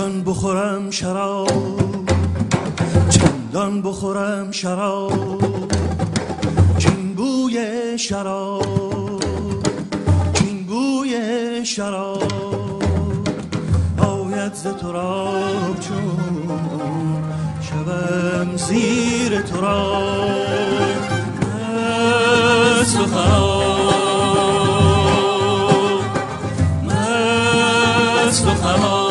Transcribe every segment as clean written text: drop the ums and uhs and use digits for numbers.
چندان بخورم شراب، چندان بخورم شراب، چین بوی شراب، چین بوی شراب آید ز تراب چون شوم زیر تراب. مست و خراب، مست و خراب،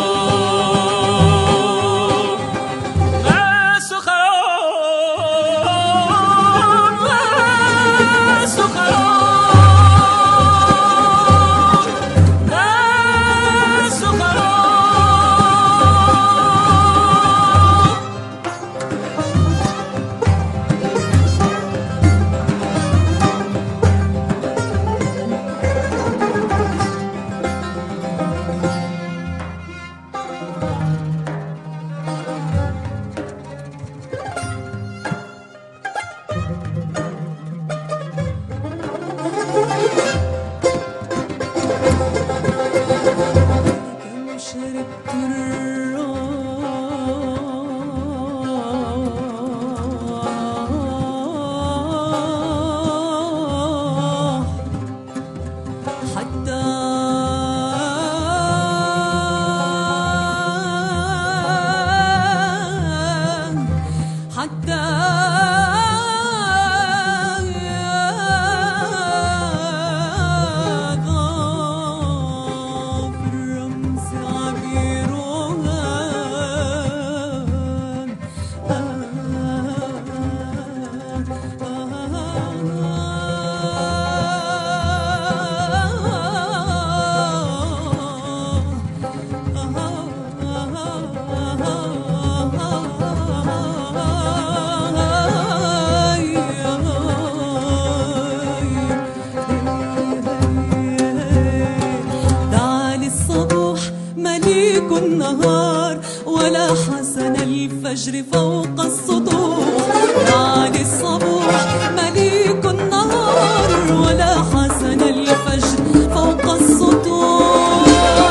النهار ولا حسن الفجر فوق السطوح. علي الصبوح مليك النهار ولا حسن الفجر فوق السطوح.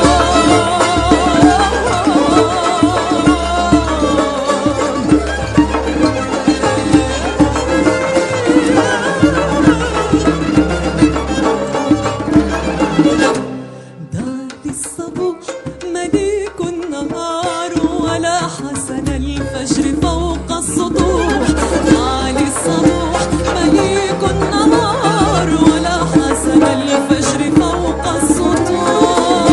دعت الصبوح مليك النهار ولا حسن الفجر فوق السطوح. علي الصبوح مليك النهار ولا حسن الفجر فوق السطوح.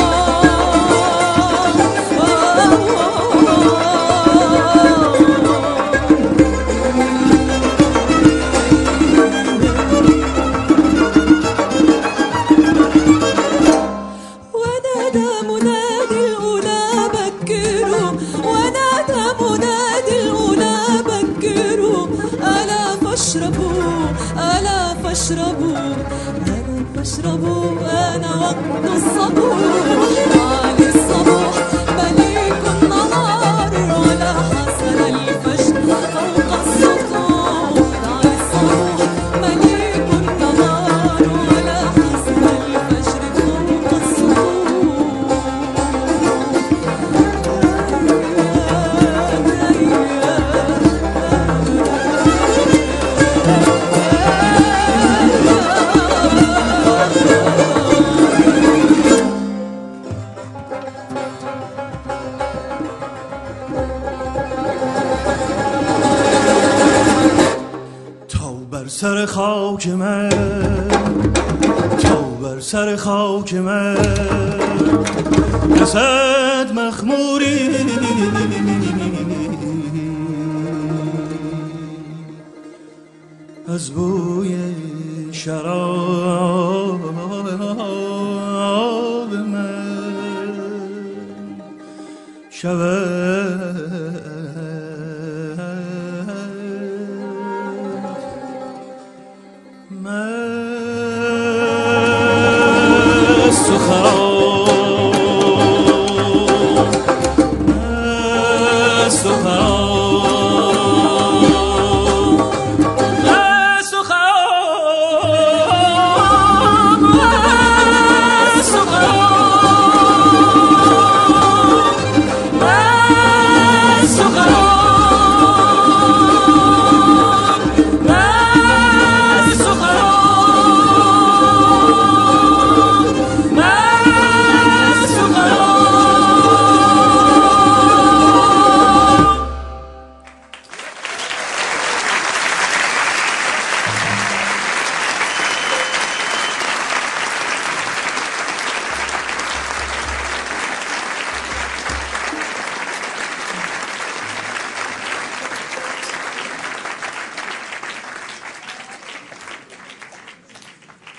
ونادى منادي الأولى بكروا، ونادى منادي الأولى بكروا، ألا فاشربوا ألا فاشربوا ألا فاشربوا أنا وقت الصبوح. علي الصبوح مليك النهار ولا حسن الفجر فوق السطوح. علي الصبوح مليك النهار ولا حسن الفجر فوق السطوح. بر سر خاک من، تا بر سر خاک من رسد مخموری از بوی شراب من. شود